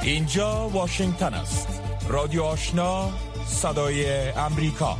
اینجا واشنگتن است. رادیو آشنا، صدای امریکا.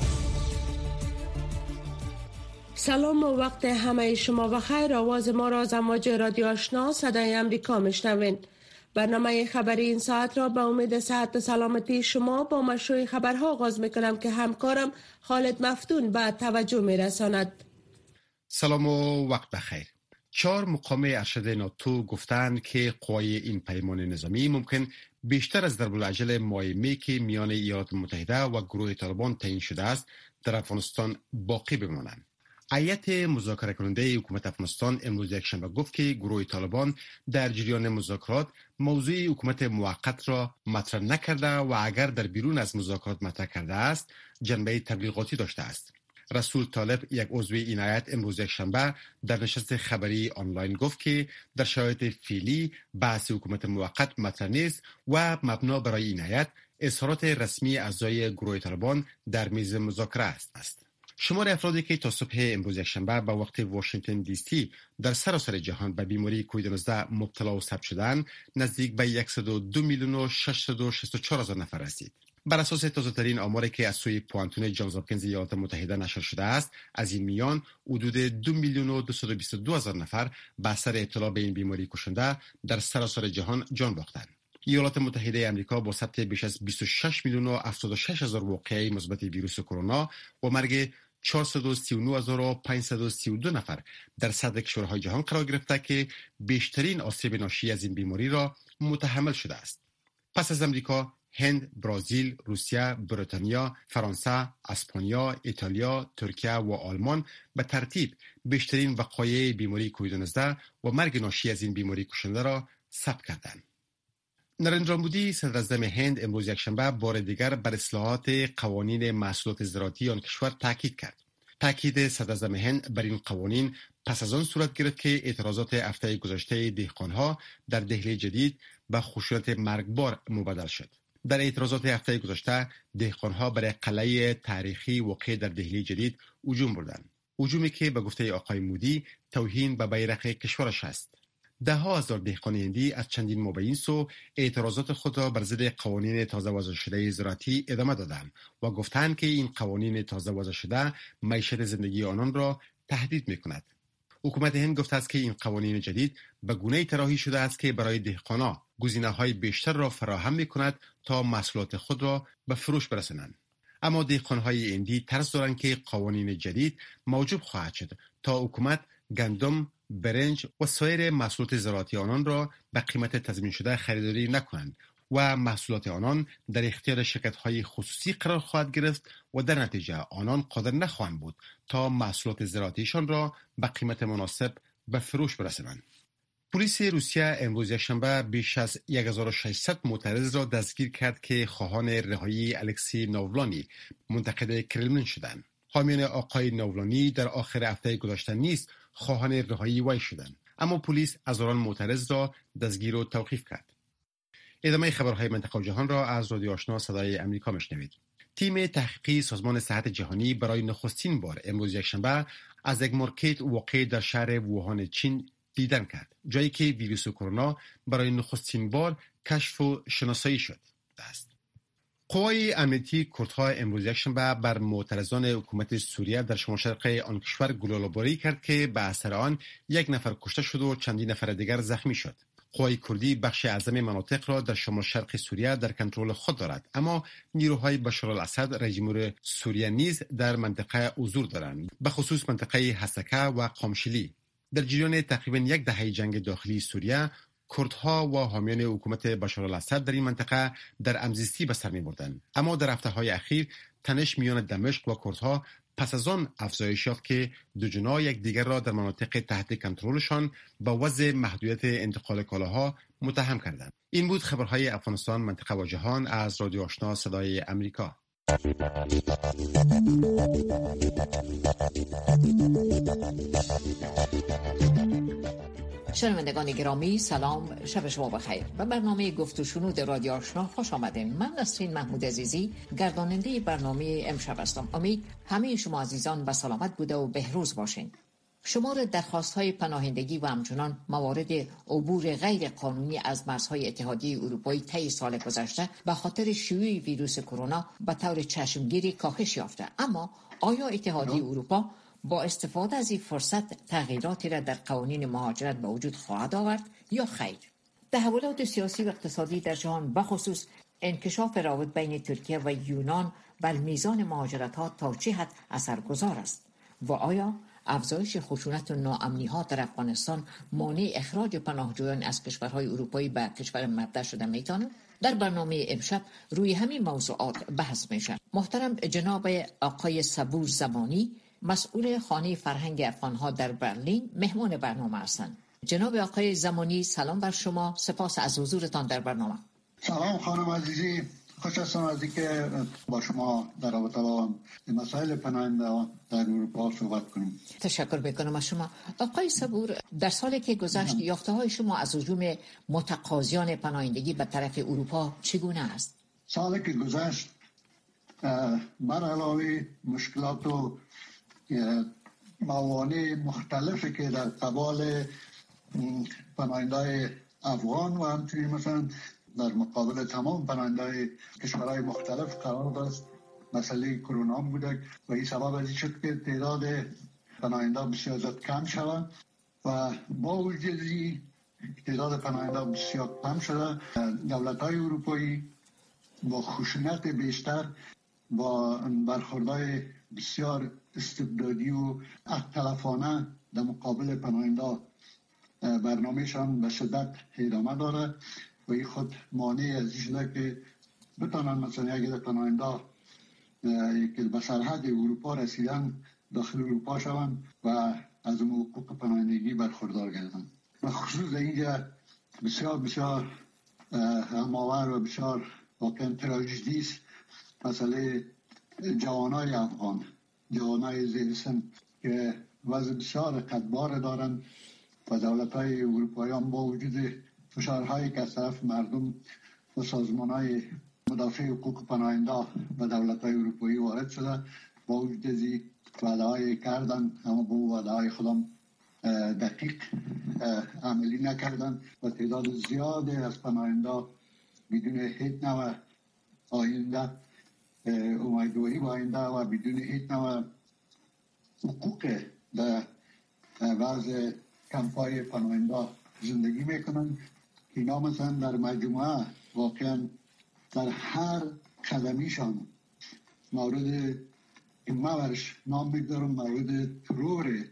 سلام و وقت همه شما بخیر. آواز ما را از امواج رادیو آشنا صدای امریکا میشنوین. برنامه خبری این ساعت را به امید صحت و سلامتی شما با مشروع خبرها آغاز میکنم که همکارم خالد مفتون به توجه میرساند. سلام و وقت بخیر. 4 مقام ارشد ناتو گفتند که قوای این پیمان نظامی ممکن بیشتر از ضرب العجل ماه می که میان ایالات متحده و گروه طالبان تعیین شده است در افغانستان باقی بمانند. هیئت مذاکره کننده حکومت افغانستان امروز یکشنبه گفت که گروه طالبان در جریان مذاکرات موضوع حکومت موقت را مطرح نکرده و اگر در بیرون از مذاکرات مطرح کرده است جنبه تبلیغاتی داشته است. رسول طالب، یک عضو این هیئت، امروز یکشنبه در نشست خبری آنلاین گفت که در شرایط فعلی بحث حکومت موقت مطرح نیست و مبنا برای این هیئت اظهارات رسمی اعضای گروه طالبان در میز مذاکره است. شمار افرادی که تا صبح امروز یکشنبه به وقت واشنگتن دی سی در سراسر جهان به بیماری کووید 19 مبتلا و ثبت شدند نزدیک به 102,664,000 نفر رسید. بر اساس تازه‌ترین آماری که از سوی پوانتون جانز هاپکینز ایالات متحده نشر شده است، از این میان حدود 2,222,000 نفر به اثر ابتلا به این بیماری کشنده در سراسر جهان جان باختند. ایالات متحده آمریکا با ثبت بیش از 26,076,000 واقعه مثبت ویروس کرونا و مرگ 439,532 نفر در صدر کشورهای جهان قرار گرفته که بیشترین آسیب ناشی از این بیماری را متحمل شده است. پس از آمریکا، هند، برزیل، روسیه، بریتانیا، فرانسه، اسپانیا، ایتالیا، ترکیه و آلمان به ترتیب بیشترین وقایع بیماری کووید 19 و مرگ ناشی از این بیماری کشنده را ثبت کردند. نریندرا مودی، صدر اعظم هند، امروز یکشنبه بار دیگر بر اصلاحات قوانین محصولات زراعتی آن کشور تاکید کرد. تاکید صدر اعظم هند بر این قوانین پس از آن صورت گرفت که اعتراضات هفته گذشته دهقانها در دهلی جدید به خشونت مرگبار مبدل شد. در اعتراضات هفته گذشته دهقانها برای قلعه تاریخی واقع در دهلی جدید هجوم بردند. هجومی که به گفته آقای مودی توهین به بیرق کشورش است. ده ها هزار دهقان هندی از چندین ماه به این سو اعتراضات خود را بر ضد قوانین تازه وضع شده زراعتی ادامه دادند و گفتند که این قوانین تازه وضع شده معیشت زندگی آنان را تهدید می‌کند. حکومت هند گفته است که این قوانین جدید به گونه‌ای طراحی شده است که برای دهقانان گزینه‌های بیشتر را فراهم می‌کند تا محصولات خود را به فروش برسانند. اما دهقان‌های هندی ترس دارند که قوانین جدید موجب خواهد شد تا حکومت گندم، برنج و سایر محصولات زراعتی آنان را به قیمت تضمین شده خریداری نکنند و محصولات آنان در اختیار شرکت‌های خصوصی قرار خواهد گرفت و در نتیجه آنان قادر نخواهند بود تا محصولات زراعتیشان را به قیمت مناسب به فروش برسانند. پلیس روسیه امروز یکشنبه بیش از 1600 معترض را دستگیر کرد که خواهان رهایی الکسی ناولانی منتقد کرملین شدند. حامیان آقای ناولانی در آخر هفته گذشته نیز خواهان رهایی وی شدند، اما پلیس هزاران معترض را دستگیر و توقیف کرد. ادامه خبرهای منطقه و جهان را از رادیو آشنا صدای امریکا میشنوید. تیم تحقیقی سازمان صحت جهانی برای نخستین بار امروز یکشنبه از یک مارکت واقع در شهر ووهان چین دیدن کرد، جایی که ویروس کرونا برای نخستین بار کشف و شناسایی شد است. قوای امنیتی کردها امروز یکشنبه بر معترضان حکومت سوریه در شمال شرق آن کشور گلوله‌باری کرد که به اثر آن 1 نفر کشته شد و چندین نفر دیگر زخمی شد. قوای کردی بخش اعظم مناطق را در شمال شرق سوریه در کنترل خود دارد، اما نیروهای بشار الاسد رئیس جمهور سوریه نیز در منطقه حضور دارند، به خصوص منطقه حسکه و قامشلی. در جریان تقریبا 1 دهه جنگ داخلی سوریه، کردها و حامیان حکومت بشار الاسد در این منطقه در همزیستی به سر می‌بردند، اما در هفته‌های اخیر تنش میان دمشق و کردها پس از آن افزایش یافت که دو جناح یکدیگر را در مناطق تحت کنترلشان با وضع محدودیت انتقال کالاها متهم کردند. این بود خبرهای افغانستان، منطقه و جهان از رادیو آشنا صدای امریکا. شنوندگان گرامی، سلام، شب شما بخیر. به برنامه گفت و شنود رادیو آشنا خوش آمدین. من نسرین محمود عزیزی گرداننده برنامه امشب هستم. امید همه شما عزیزان به سلامت بوده و بهروز باشین. شمار درخواست‌های پناهندگی و همچنان موارد عبور غیر قانونی از مرزهای اتحادیه اروپایی طی سال گذشته به خاطر شیوع ویروس کرونا به طور چشمگیری کاهش یافته. اما آیا اتحادیه اروپا با استفاده از این فرصت تغییراتی را در قوانین مهاجرت به وجود خواهد آورد یا خیر؟ تحولات سیاسی و اقتصادی در جهان بخصوص انکشاف روابط بین ترکیه و یونان بر میزان مهاجرت‌ها تا چه حد اثرگذار است و آیا افزایش خشونت و ناامنی‌ها در افغانستان مانع اخراج پناهجویان از کشورهای اروپایی به کشور مبدأ شده می‌تواند؟ در برنامه امشب روی همین موضوعات بحث میشه. محترم جناب آقای صبور زمانی، مسئول خانه فرهنگ افغان‌ها در برلین، مهمان برنامه هستند. جناب آقای زمانی، سلام بر شما، سپاس از حضورتان در برنامه. سلام خانم عزیزی، خوش هستم از اینکه با شما در رابطه با مسائل پناهندگان در اروپا صحبت کنیم. تشکر میکنم از شما. آقای صبور، در سالی که گذشت یافته‌های شما از هجوم متقاضیان پناهندگی به طرف اروپا چگونه است؟ سالی که گذشت بر علاوه مشکلات و موانع مختلفی که در قبال پناهندگان افغان و همچنین مثلا در مقابل تمام پناهندگان کشورهای مختلف قرار داشت، مسئله کرونا بوده و این سبب از این شد که تعداد پناهندگان بسیار زیاد کم شود و با وجود تعداد پناهندگان بسیار کم شده، دولت‌های اروپایی با خشونت بیشتر با برخوردهای بسیار استبدادی و اتلفانه در مقابل پناهندگان برنامهشان به شدت ادامه داره و این خود مانع از این شده که بتانن مثلا اگر پناهندگان که به سرحد اروپا رسیدن داخل اروپا شوند و از اون حقوق پناهندگی برخوردار گردند. و خصوص اینجا بسیار هماور و بسیار واقعا تراژدی است مسئله جوانای افغان، جوانای زیر سن که وضع بسیار قدبار دارند و دولت‌های اروپایی هم با وجود فشارهایی که از طرف مردم و سازمان‌های مدافع حقوق پناهندگان و دولت‌های اروپایی وارد شده، با وجود از وعده‌های کردن اما با وعده‌های خودم دقیق عملی نکردن و تعداد زیادی از پناهندگان بدون هیچ نوع آینده امیدواری با آینده و بدون هیچ نوع حقوق در وضع کمپای پناهندگان زندگی میکنن. اینا مثلا در مجموعه واقعا در هر قدمیشان مورد ورش نام بگذارم مورد ترور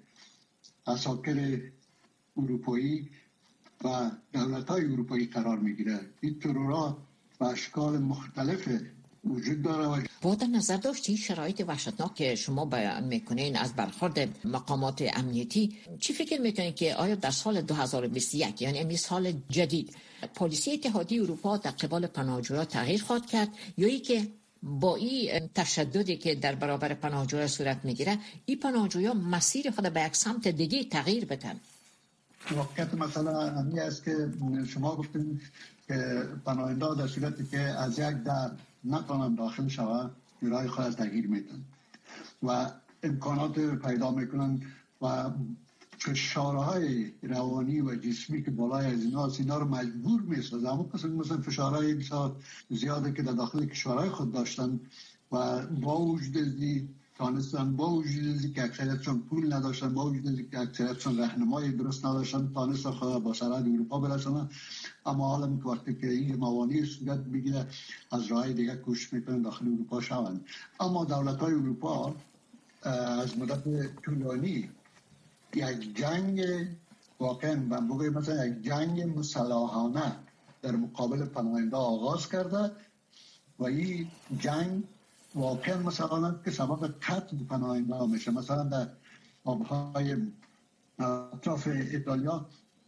اساکر اروپایی و دولت‌های اروپایی قرار میگیره. این ترورها و اشکال مختلف وجود داره و با در نظر داشتی شرایط وحشتناک که شما بیان میکنین از برخورد مقامات امنیتی، چی فکر میکنین که آیا در سال 2021 یعنی این سال جدید پلیسی اتحادیه اروپا در قبال پناهجویان تغییر خواهد کرد یا ای که با این تشددی که در برابر پناهجویان صورت میگیره این پناهجویان مسیر خود به یک سمت دیگه تغییر بدن؟ واقعیت مثلا همین است که شما گفتین که پناهندگان در صورتی که از یک در نتوانند داخل شوند راه خود تغییر میدن و امکانات پیدا میکنن و فشارهای روانی و جسمی که بالای از اینا رو مجبور میسازن. اما مثلا فشارهای بسیار زیاده که در داخل کشورهای خود داشتن و با وجود ازی تانستن، با وجود ازی که اکثریتشون پول نداشتن، با وجود ازی که اکثریتشون راهنمای درست نداشتن، تانستن خود با سرحد اروپا برسونن. اما حالا وقتی که این موانع صورت بگیره از راه دیگه کوشش میکنن داخل اروپا شوند. اما دولت‌های اروپا از مدت طولانی یک جنگ واقعا مثلا یک جنگ مسلحانه در مقابل پناهندگان آغاز کرده و این جنگ واقعا مسلحانه که سبب قتل پناهندگان میشه. مثلا در آبهای اطراف ایتالیا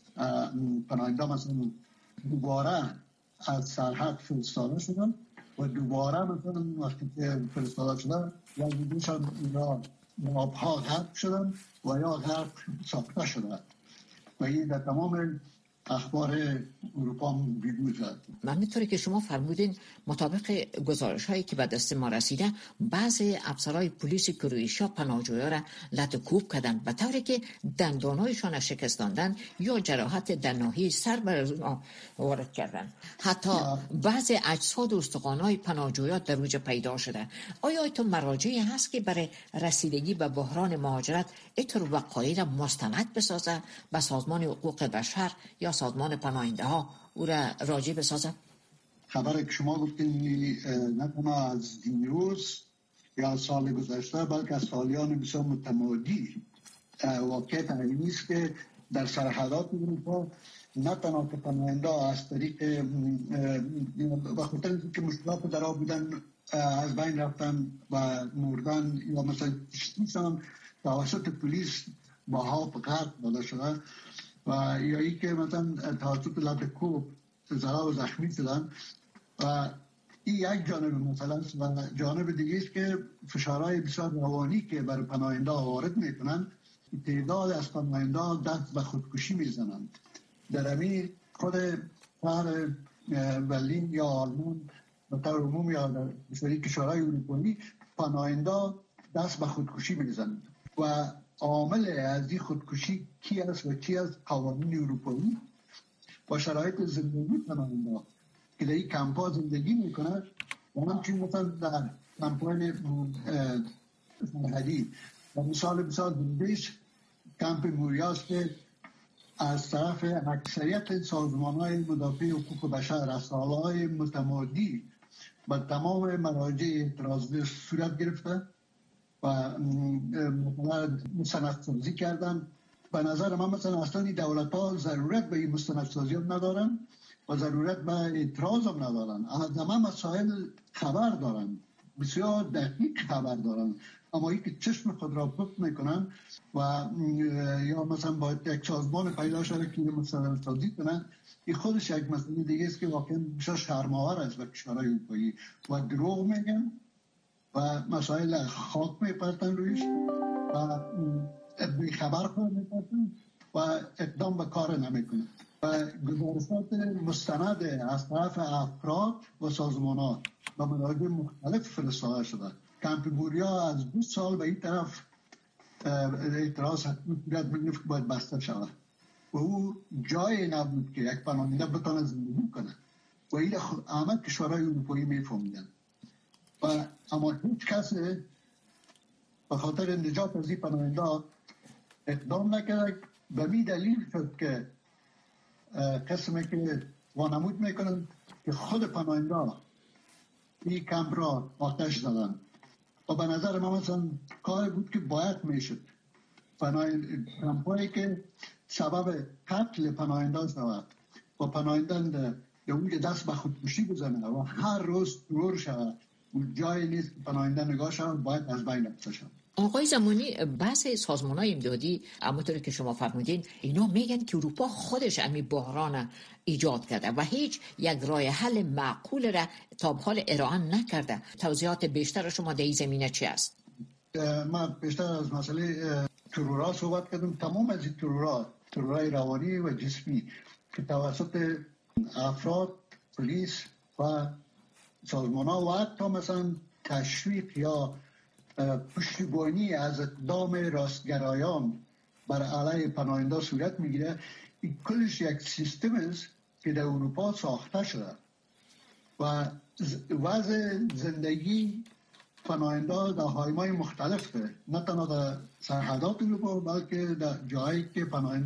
پناهندگان مثلا دوباره از سرحد فرستاده شدن و دوباره مثلا وقتی که فرستاده شدن یا دیدوشان اینا آبها غرق شدن و یا غرق ساخته شدن و این در تمام اخبار اروپا بیرون زد. همینطوری که شما فرمودین مطابق گزارش هایی که به دست ما رسیده بعضی افسرهای پلیس کرواتیا پناهجویان را لطوکوب کردن به طوری که دندانهایشان شکستاندن یا جراحت در ناحیه سر بر وارد کردن. حتی بعضی اجساد و استخوان‌های پناهجویان در اوج پیدا شده. آیا تو مراجعی هست که برای رسیدگی به بحران مهاجرت اینطور وقایع را مستند بسازه به سازمان حقوق بشر یا سازمان پناهنده ها او را راجع بسازه؟ خبری که شما گفتین نه تنها از دیروز یا سال گذشته بلکه از سالیان بسیار متمادی واقعیت اینی است که در سرحدات اروپا نه تنها که پناهنده از طریق و خاطر که مشکلات در آب بودن از بین رفتن و مردن یا مثلا کشتیشان توسط پلیس با ها غرق داده شده و یا ای که مثلا توسط لطوکوب ضرر و زخمی شدن و این یک جانب مثلا و جانب دیگه است که فشارهای بسیار روانی که برای پناهنده وارد میکنن تعداد از پناهنده دست به خودکشی میزنند. در همین خود شهر برلین یا آلمان به طور عموم یا در بسیاری کشورهای اروپایی پناهنده دست به خودکشی میزنند و عامل از این خودکشی کی است و چی از قوانین اروپایی و شرایط زندگی پناهنده که در این کمپ‌ها زندگی میکنند و همچنین مثلا در کمپ‌های سرحدی و مثال زندگیش کمپ موریاست که از طرف اکثریت سازمان‌های مدافع حقوق بشر از سال‌های متمادی و تمام مراجع اعتراضی صورت گرفته و مستندسازی کردن. به نظر من مثلا اصلا این دولت‌ها ضرورت به این مستندسازی هم ندارن و ضرورت به اعتراض هم ندارن. از همه مسائل خبر دارن، بسیار دقیق خبر دارن، اما این که چشم خود را پف میکنن و یا مثلا باید یک سازمان پیدا شده که مستندسازی کنن، این خودش یک مسئله دیگه است که واقعا بسیار شرم‌آور است به کشورهای اروپایی و دروغ میگن و مسائل خاک میپرتن رویش و بی خبر خود میپرتن و اقدام به کار نمیکنن و گزارشات مستند از طرف افراد و سازمانات و مراجع مختلف فرستاده شده. کمپ موریا از 2 سال به این طرف اعتراض باید بسته شود و او جای نبود که یک پناهنده بتونه زندگی کنه و این همه کشورهای اروپایی میفهمیدن و اما هیچ کس به خاطر نجات از این پناهنده اقدام نکرد. به می دلیل شد که قسمی که وانمود میکنن که خود پناهنده این کمپ را آتش زدن و به نظر من مثلا کار بود که باید میشد. کمپایی که سبب قتل پناهنده شود و پناهنده در اونجا دست به خودکشی بزنه و هر روز ترور شود و جای نیست که پناهنده نگاه شود، باید از بین رفته شود. آقای زمانی، بعضی سازمان‌های امدادی همونطوری که شما فرمودین اینا میگن که اروپا خودش همین بحران ایجاد کرده و هیچ یک راه حل معقول را تا به حال ارائه نکرده. توضیحات بیشتر شما در این زمینه چی است؟ من بیشتر از مسئله ترورها صحبت کردم. تمام از این ترورهای روانی و جسمی که توسط افراد، پلیس و سازمان‌ها و حتی مثلا تشویق یا پشتیبانی از اقدام راستگرایان بر علیه پناهنده صورت میگیره. این کلش یک سیستم است که در اروپا ساخته شده و وضع زندگی پناهنده در حایم‌های مختلف ده، نه تنها در سرحدات اروپا بلکه در جایی که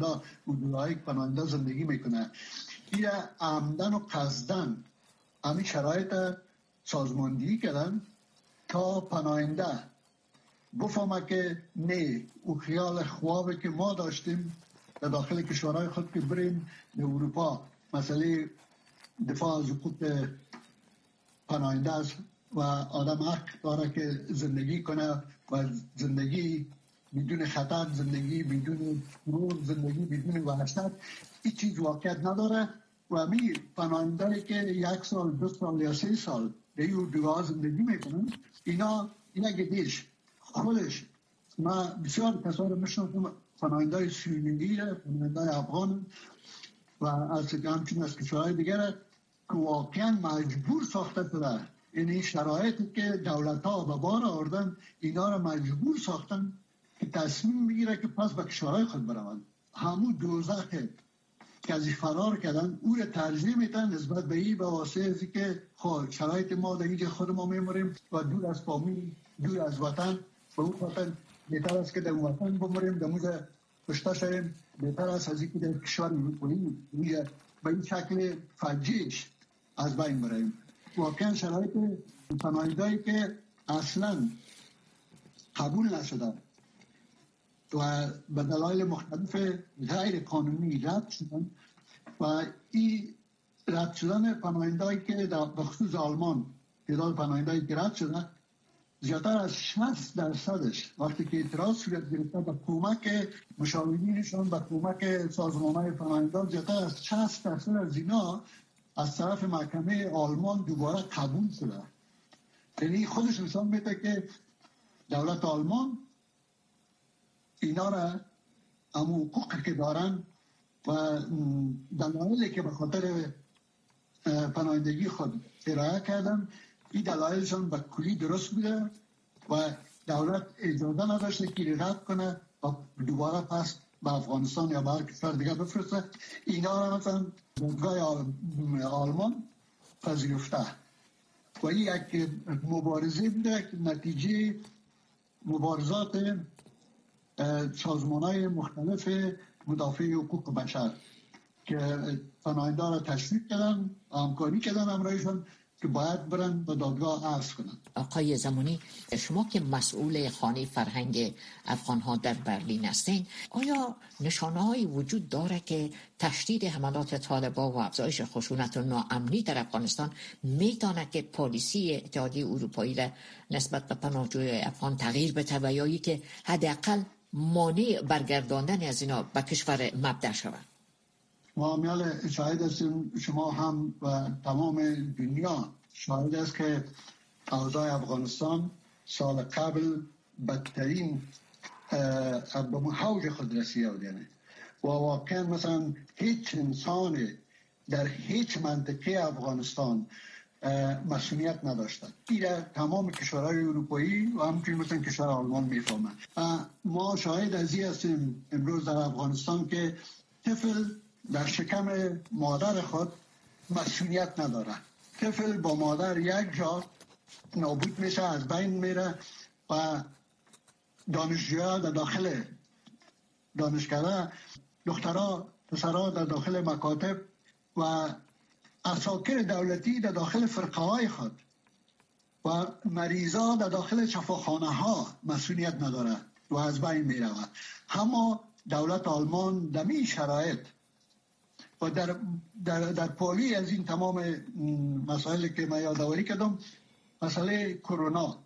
پناهنده زندگی میکنه. این عمدن و قصدن همین شرایط سازماندهی کردن تا پناهنده بفهمه که نه، او خیال خوابه که ما داشتیم در داخل کشورهای خود که بریم در اروپا مسئله دفاع از حقوق پناهنده است و آدم حق داره که زندگی کنه و زندگی بدون خطر، زندگی بدون ترور، زندگی بدون وحشت، این چیز واقعیت نداره و همین پناهنده که 1 سال 2 سال یا 3 سال در این اردوگاه زندگی میکنن، اینا گدیش خودش. من بسیار کسا رو میشناسم، پناهنده سوریایی، پناهنده افغان و از همچنین از کشورهای دیگر که واقعا مجبور ساخته شده. این شرایطی که دولت‌ها به بار آوردن اینا را مجبور ساختن که تصمیم بگیره که پس به کشورهای خود بروند. همون دوزخ که از فرار کردن او را ترجیح میدن نسبت به این به واسه ازی که شرایط ما در اینجا خود ما میموریم و دور از فامیل، دور از وطن، به اون خاطر بهتر است که در وطن بموریم، در موزه کشته شویم، بهتر است از اینکه در کشور اروپایی به این شکل فجیعش از بین بریم. واقعا شرایط پناهندگی که اصلا قبول نشده و به دلایل مختلف غیر قانونی رد شدن و این رد شدن پناهندگی که به خصوص آلمان تعداد پناهندگی که رد شده زیادتر از 60% وقتی که اعتراض صورت گرفته به کمک مشاورینشون، به کمک سازمان‌های پناهندگان، زیادتر از 60% از اینا از طرف محکمه آلمان دوباره قبول شده. یعنی خودش نشان میده که دولت آلمان اینا را همون حقوقی که دارن و دلایلی که به خاطر پناهندگی خود ارائه کردن این دلایلشون به کلی درست بوده و دولت اجازه نداشته که رد کنه و دوباره پس به افغانستان یا به هر کشور دیگه بفرسته. اینا را مثلا دادگاه آلمان پذیرفته و این یک مبارزه بوده که نتیجه مبارزات سازمان‌های مختلف مدافع حقوق بشر که پناهندگان را تشویق کردن، همکاری کردن همراهشون که باید برن به دادگاه عرض کنن. آقای زمانی، شما که مسئول خانه فرهنگ افغان‌ها در برلین هستین، آیا نشانه‌هایی وجود داره که تشدید حملات طالبان و افزایش خشونت و ناامنی در افغانستان میتونه که پالیسی اتحادیه اروپایی را نسبت به پناهجویان افغان تغییر بده و یا که حداقل مانع برگرداندن از اینا به کشور مبدأ شود؟ ما میال شاهد هستیم، شما هم و تمام دنیا شاهد است که اوضاع افغانستان سال قبل بدترین به موج خود رسیده و واقعا مثلا هیچ انسان در هیچ منطقه افغانستان مسئولیت نداشتن. این تمام کشورهای اروپایی و همچنین مثلا کشور آلمان میفهمند. ما شاهد از این هستیم امروز در افغانستان که طفل در شکم مادر خود مسئولیت نداره. طفل با مادر یک جا نابود میشه، از بین میره و دانشجوها در داخل دانشکده، دخترها پسرها در داخل مکاتب و عساکر دولتی در داخل فرقه های خود و مریضا در داخل شفاخانه ها مسئولیت نداره و از بین میره. اما دولت آلمان در این شرایط و در پالی از این تمام مسائل که من یادآوری کردم، مسئله کرونا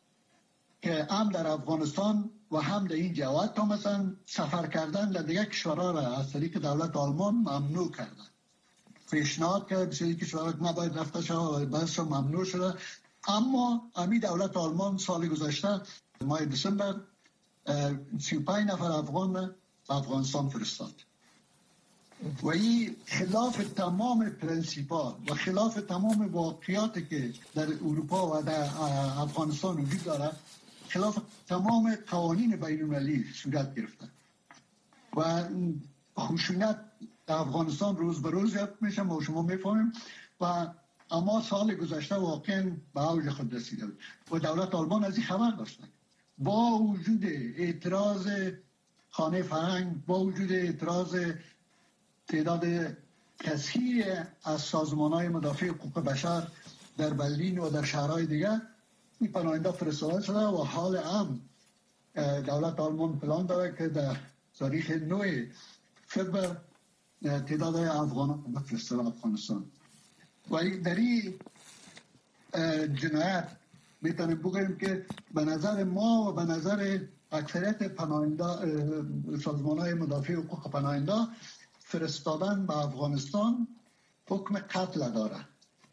که هم در افغانستان و هم در این جهات تا مثلا سفر کردن در دیگه کشورها را از طریق دولت آلمان ممنوع کردن. پیشنهاد کرد بسیاری کشورها نباید رفته شد و بس ممنوع شده. اما امی دولت آلمان سال گذشته ماه دسامبر 35 نفر افغان افغانستان فرستاد و این خلاف تمام پرنسیپا و خلاف تمام واقعیاتی که در اروپا و در افغانستان وجود داره، خلاف تمام قوانین بین المللی صورت گرفته و خشونت در افغانستان روز به روز زیاد میشه. ما شما میفهمیم و اما سال گذشته واقعا به اوج خود رسیده و دولت آلمان از این خبر داشته. با وجود اعتراض خانه فرهنگ، با وجود اعتراض تعداد کثیر از سازمان‌های مدافع حقوق بشر در برلین و در شهرهای دیگر، این پناهنده فرستاده شده و حال هم دولت آلمان پلان داره که در تاریخ 9 فوریه تعداد افغانان بفرسته افغانستان. و در این جنایت میتونیم بگوییم که به نظر ما و به نظر اکثریت پناهنده سازمان‌های مدافع حقوق پناهنده، فرستادن به افغانستان حکم قتل داره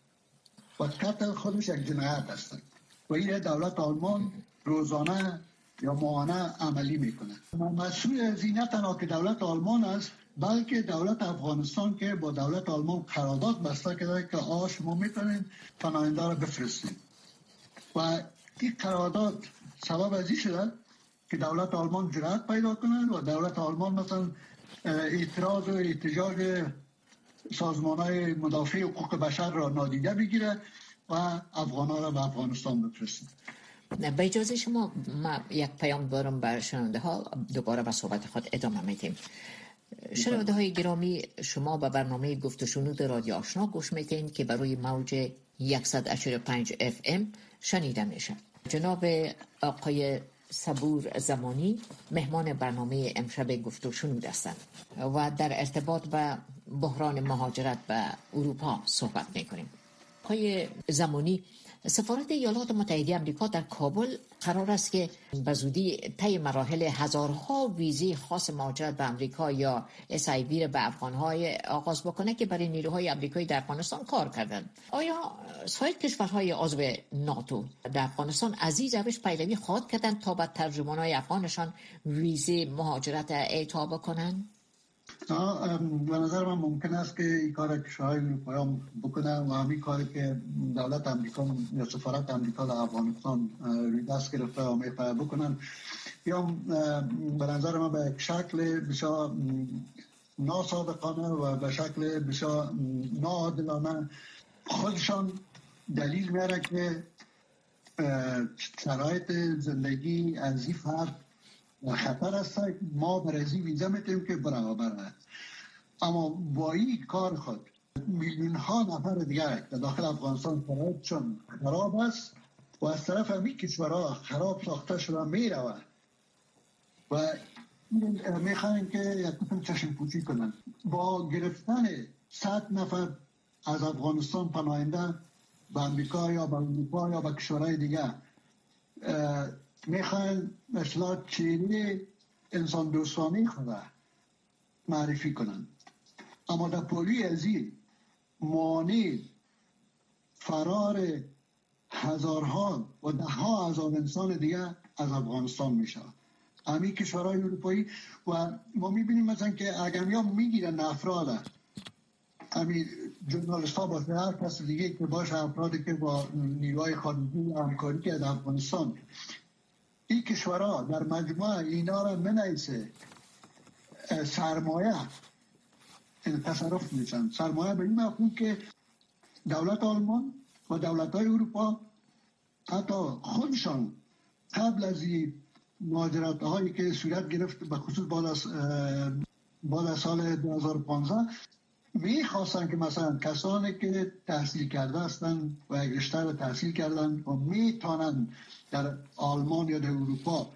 و قتل خودش یک جنایت است و این دولت آلمان روزانه یا معانه عملی میکنه. مسئول از این نه تنها که دولت آلمان است، بلکه دولت افغانستان که با دولت آلمان قرارداد بسته کرده که شما میتونید پناهنده را بفرستید و این قرارداد سبب از این شده که دولت آلمان جرأت پیدا کنه و دولت آلمان مثلا اعتراض و احتجاج سازمان‌های مدافع حقوق بشر را نادیده بگیره و افغان‌ها را به افغانستان بفرسته. به اجازه شما ما یک پیام دارم بر شنونده ها، دوباره به صحبت خود ادامه میدیم. شنونده های گرامی، شما به برنامه گفت و شنود رادیو آشنا گوش میکنید که بر روی موج 100.5 FM شنیده میشه. جناب آقای صبور زمانی مهمان برنامه امشب گفت و شنود هستند و در ارتباط با بحران مهاجرت به اروپا صحبت میکنیم. آقای زمانی، سفارت ایالات متحده آمریکا در کابل قرار است که به زودی طی مراحل هزارها ویزه خاص مهاجرت به آمریکا یا SIV را به افغان‌های آغاز بکنه که برای نیروهای آمریکایی در افغانستان کار کردند. آیا سایر کشورهای عضو ناتو در افغانستان از این روش پیروی خواهد کردند تا به ترجمان‌های افغانشان ویزه مهاجرت اعطا بکنند؟ به نظر من ممکن است که این کار کشورهای اروپایی بکنن و همین کاری که دولت آمریکا یا سفارت آمریکا در افغانستان روی دست گرفته و میخواه بکنن، یا به نظر من به شکل بسیار ناصادقانه و به شکل بسیار ناعادلانه خودشان دلیل میاره که شرایط زندگی از این فرد خطر است، ما برای ویزا میتونیم که برابر است. اما با این کار خود میلیون ها نفر دیگر در داخل افغانستان شرایطشان خراب است و از طرف همین کشورها خراب ساخته شده میروند و میخواین که یک قسم چشم پوشی کنن. با گرفتن 100 نفر از افغانستان پناهنده به امریکا یا به اروپا یا به کشورهای دیگر میخواین مثلا چهره انسان دوستانه خود معرفی کنن، اما در پولی از این مانع فرار هزارها و ده ها هزار انسان دیگه از افغانستان میشه. همین کشورهای اروپایی و ما میبینیم مثلا که اگر میگیرن افراد همین ژورنالیست ها باشه، هر کس دیگه که باشه، افرادی که با نیروهای خارجی همکاری که در افغانستان، این کشورها در مجموعه اینا را منعیسه سرمایه تصرف میشن. سرمایه به این مفهوم که دولت آلمان و دولت های اروپا حتی خودشان قبل از این مهاجرت هایی که صورت گرفت به خصوص بعد از سال 2015 میخواستن که مثلا کسانی که تحصیل کرده هستند و رشته تحصیل کردن و میتونن در آلمان یا در اروپا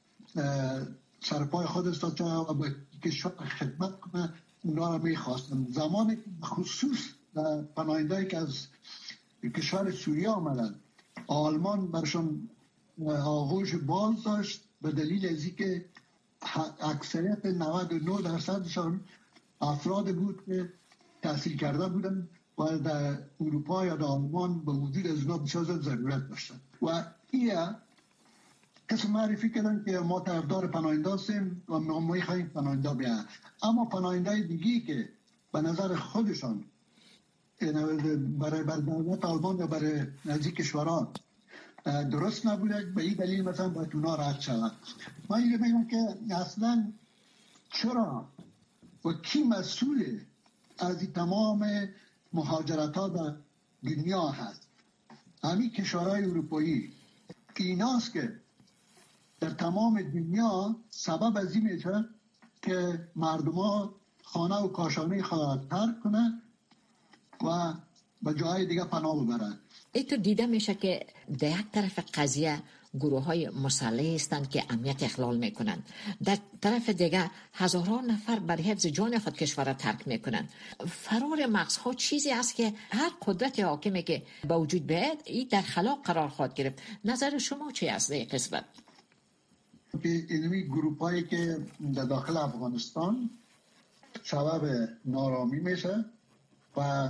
سرپای خود استاد و به کشور خدمت کنه، اونا را میخواستن. زمان خصوص پناهنده‌ای که از کشور سوریه آمدن، آلمان برشون آغوش باز داشت به دلیل از اینکه اکثریت 99%شان افراد بود که تحصیل کرده بودن و در اروپا یا در آلمان به وجود از اونا بسیار ضرورت داشتن و این کسی معرفی کردن که ما طرفدار پناهنده هستیم و ما میخواهیم پناهنده بیان. اما پناهنده دیگی که به نظر خودشان برای دولت آلمان یا برای نزدیک کشوران درست نبوده، به این دلیل مثلا باید اونا رد شود. من اینو میگم که اصلا چرا و کی مسئول از این تمام مهاجرت ها در دنیا هست؟ همین کشورهای اروپایی که ایناست که در تمام دنیا سبب از این میشه که مردم ها خانه و کاشانه خواهد ترک کنه و به جای دیگه پناه ببرن. اینطور دیده میشه که در یک طرف قضیه گروه های مسلح هستند که امنیت اخلال میکنند، در طرف دیگه هزاران نفر برای حفظ جان خود کشور را ترک میکنند. فرار مغزها چیزی است که هر قدرت حاکمی که به وجود بیاد این در خلا قرار خواهد گرفت. نظر شما چی است در این قسمت؟ اینمی گروه هایی که در داخل افغانستان سبب نارامی میشه و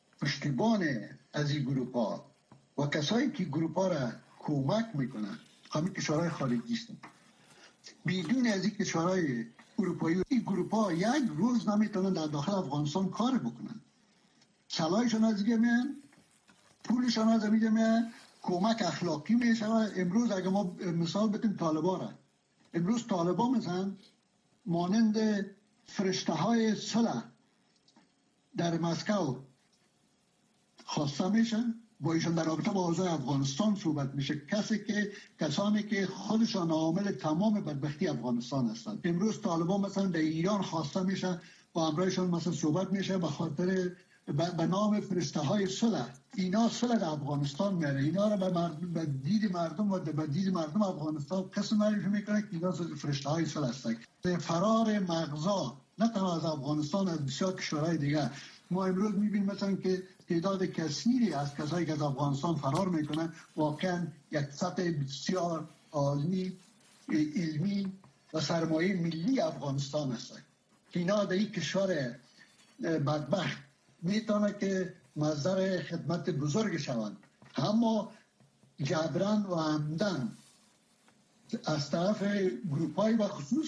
پشتیبان از این گروه ها و کسایی که گروه ها را کمک میکنن همین کشورهای خارجی هستند. بدون از این کشورهای اروپایی این گروپ‌ها یک روز نمیتونن در داخل افغانستان کار بکنن. سلاحشون از اینجا میان، پولشون از اینجا میان، کمک اخلاقی میشه. امروز اگه ما مثال بتیم طالبان را، امروز طالبان مثلا مانند فرشته های صلح در مسکو خواسته میشن، با ایشان در رابطه با اوضاع افغانستان صحبت میشه. کسانی که خودشان عامل تمام بدبختی افغانستان هستند. امروز طالبان مثلا در ایران خواسته میشه با همراهشان مثلا صحبت میشه به خاطر به نام فرشته های صلح. اینا صلح در افغانستان میاره، اینا رو به دید مردم و به دید مردم افغانستان قسم معرفی میکنه که اینا فرشته های صلح هستند. فرار مغزا نه تنها از افغانستان، از بسیار کشورهای دیگه. ما امروز میبینیم مثلا که تعداد کثیری از کسایی که از افغانستان فرار میکنن واقعا یک سطح بسیار عالی علمی و سرمایه ملی افغانستان هست. اینا در این کشور بدبخت میتونه که مصدر خدمت بزرگ شوند، اما جبران و عمدن از طرف گروپ‌های و خصوص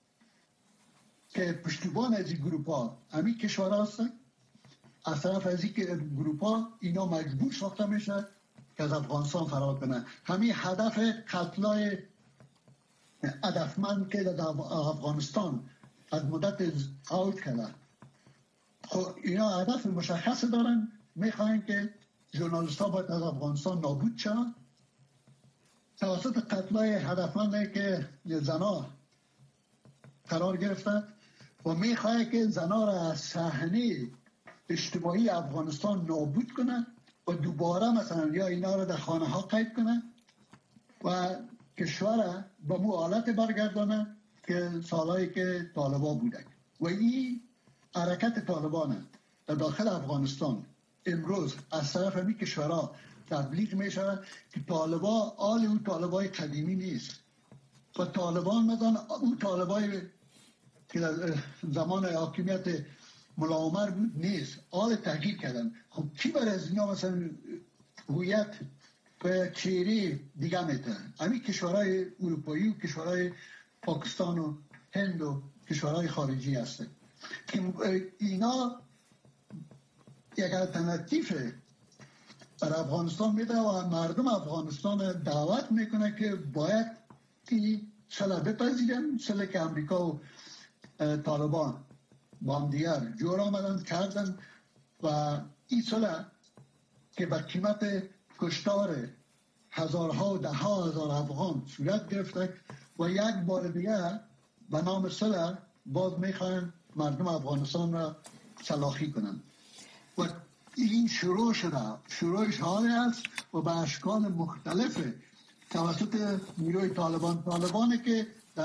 که پشتیبان از این گروپ‌ها همین کشورها هستند، از طرف از این گروپ‌ها اینا مجبور ساخته میشه که از افغانستان فرار کنه. همین هدف قتلای هدفمند که در افغانستان از مدت اوج کرده، خب اینا هدف مشخص دارن، میخواین که ژورنالیست ها باید از افغانستان نابود شوند توسط قتلای هدفمند که زنا قرار گرفتن و میخواه که زنا را از صحنه اجتماعی افغانستان نابود کنن و دوباره مثلا یا اینا را در خانه ها قید کنن و کشور به مو حالت برگردانن که سالهایی که طالبان بودن. و این حرکت طالبان در داخل افغانستان امروز از طرف همین کشورها تبلیغ می شود که طالبان آل اون طالبای قدیمی نیست و طالبان مثلا اون طالبای که در زمان حاکمیت ملا عمر بود نیست، آل تغییر کردن. خب کی برای از اینا مثلا هویت و چهره دیگه میتونه؟ همین کشورهای اروپایی و کشورهای پاکستان و هند و کشورهای خارجی هستن که اینا یک الترناتیو برای افغانستان میده و مردم افغانستان دعوت میکنه که باید این صلح بپذیرن، صلح که امریکا و طالبان با هم دیگر جور آمدن کردن و این صلح که به قیمت کشتار هزارها و ده ها هزار افغان صورت گرفته و یک بار دیگه به نام صلح باز میخواین مردم افغانستان را سلاخی کنن و این شروع شده، شروعش حالی است و به اشکال مختلف توسط نیروی طالبانی که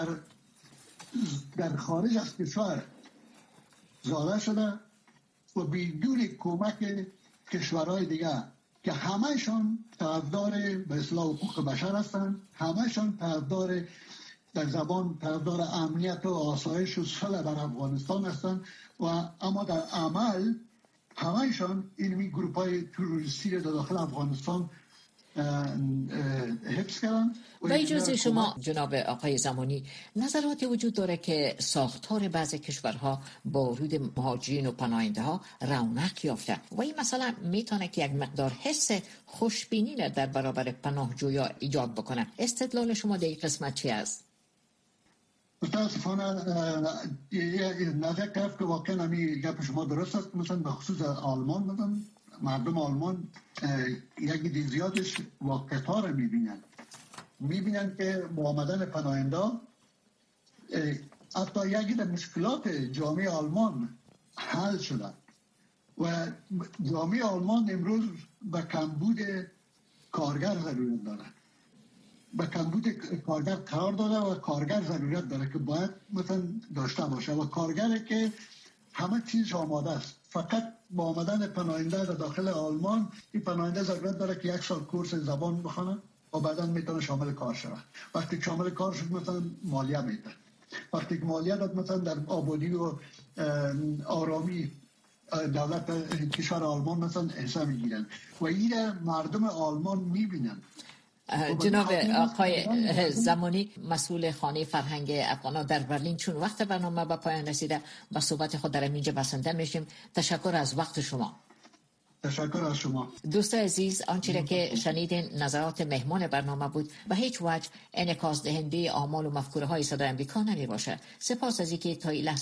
در خارج از کشور زاده شده و بدون کمک کشورهای دیگه که همهشان طرفدار به اصطلاح حقوق بشر هستند، همهشان طرفدار در زبان طرفدار امنیت و آسایش و صلح در افغانستان هستند و اما در عمل همهشان این گروپ‌های تروریستی را در داخل افغانستان حفظ کردن. و اجازه شما جناب آقای زمانی، نظراتی وجود داره که ساختار بعضی کشورها با ورود مهاجرین و پناهنده ها رونق یافته و این مثلا میتونه که یک مقدار حس خوشبینی در برابر پناهجویا ایجاد بکنه. استدلال شما در این قسمت چی است؟ متاسفانه نظر طرف که واقعا همین گپ شما درست است. مثلا به خصوص آلمان مثلا مردم آلمان یک دیزیاتش واقعا رو میبینن که با آمدن پناهنده حتی یکی در مشکلات جامعه آلمان حل شده و جامعه آلمان امروز به کمبود کارگر ضرورت داره، به کمبود کارگر قرار داره و کارگر ضرورت داره که باید مثلا داشته باشه و کارگر که همه چیز آماده است. فقط با آمدن پناهنده در داخل آلمان این پناهنده ضرورت داره که 1 سال کورس زبان بخونه و بعدا میتونه شامل کار شود. وقتی شامل کار شد مثلا مالیه میده، وقتی که مالیه داد مثلا در آبادی و آرامی دولت کشور آلمان مثلا حساب میگیرن و این مردم آلمان میبینن جناب آقای زمانی، مسئول خانه فرهنگ افغان در برلین، چون وقت برنامه به پایان رسیده و صحبت خود در اینجا بسنده میشیم. تشکر از وقت شما. تشکر از شما. دوست عزیز، آنچه که شنیدین نظرات مهمان برنامه بود و هیچ وجه انعکاس دهنده آمال و مفکوره های صدای آمریکا نمی باشه. سپاس از اینکه تا این لحظه